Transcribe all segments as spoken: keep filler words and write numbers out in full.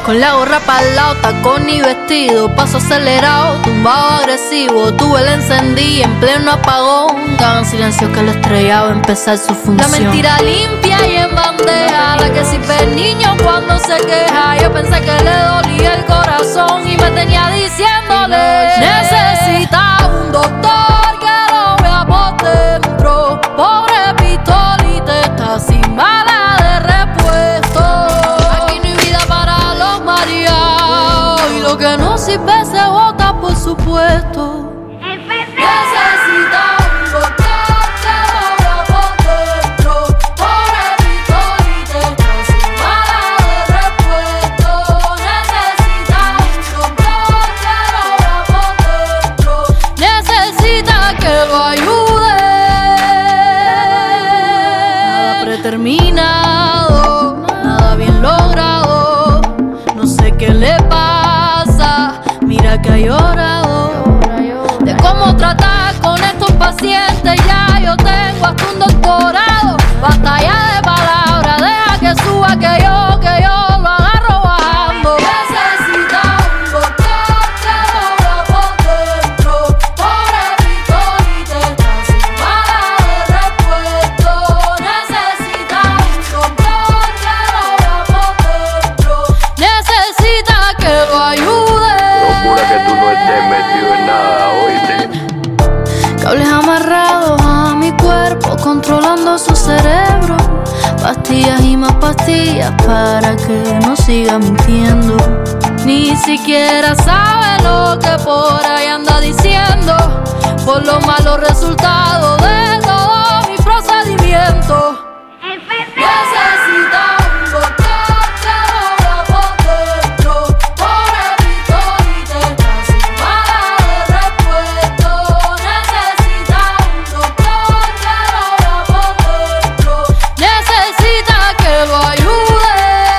Con la gorra pa'l lado, tacón y vestido, paso acelerado, tumbado agresivo. Tuve el encendí en pleno apagón, tan silencio que lo estrellaba empezar su función. La mentira limpia y en bandeja, la que sirve el niño cuando se queja. Yo pensé que le dolía el corazón y me tenía diciéndole: necesita un doctor que lo vea por dentro. Pobre pistolita está sin bala de repuesto. Aquí no hay vida para los mareados y lo que no sirve se bota por supuesto. Necesita un doctor que lo vea por dentro. Pobre pistolita está sin bala de repuesto. Necesita un doctor que lo vea por dentro. Necesita que lo ayude. Nada preterminado, nada bien logrado. No sé qué le pasa, mira que ha llorado. De cómo tratar con estos pacientes ya yo tengo hasta un doctorado. Basta ya de palabras, deja que suba que yo, que yo lo agarro bajando. Necesita un doctor que lo vea por dentro. Pobre pistolita está sin bala de repuesto. Necesita un doctor que lo vea por dentro. Necesita que lo ayude. Procura que tú no estés metido en nada, oíste. Cables amarrados a mi cuerpo, controlando su cerebro. Pastillas y más pastillas para que no siga mintiendo. Ni siquiera sabe lo que por ahí anda diciendo, por los malos resultados de todos mis procedimientos. Necesita un doctor que lo vea por dentro. Pobre pistolita está sin bala de repuesto. Necesita un doctor que lo vea por dentro. Necesita que lo ayude.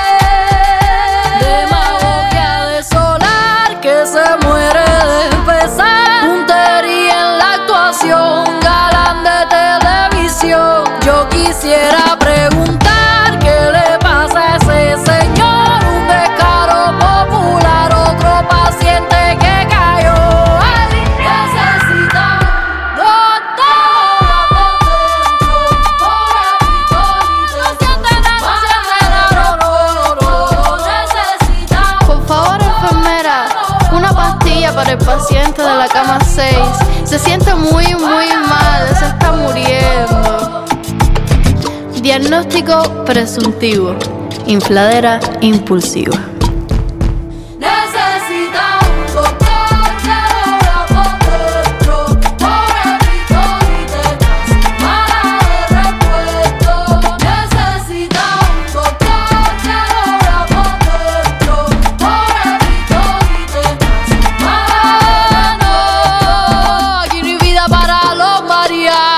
Demagogia de solar que se muere de empezar. Puntería en la actuación, galán de televisión. Yo quisiera preguntar qué le pasa a ese señor. Un descaro popular, otro paciente que cayó. Ay, necesita doctor por dentro. Pobre pistolita, no siente nada, no siente nada, no, no, no. Necesita, por favor, enfermera, una pastilla para el paciente de la cama seis. Se siente muy, muy mal, se está muriendo. Diagnóstico presuntivo: infladera impulsiva. Necesita un doctor que lo vea por dentro. Pobre pistolita está sin bala de repuesto. Necesita un doctor que lo vea por dentro. Pobre pistolita está sin bala. No, aquí no hay vida para los mareados.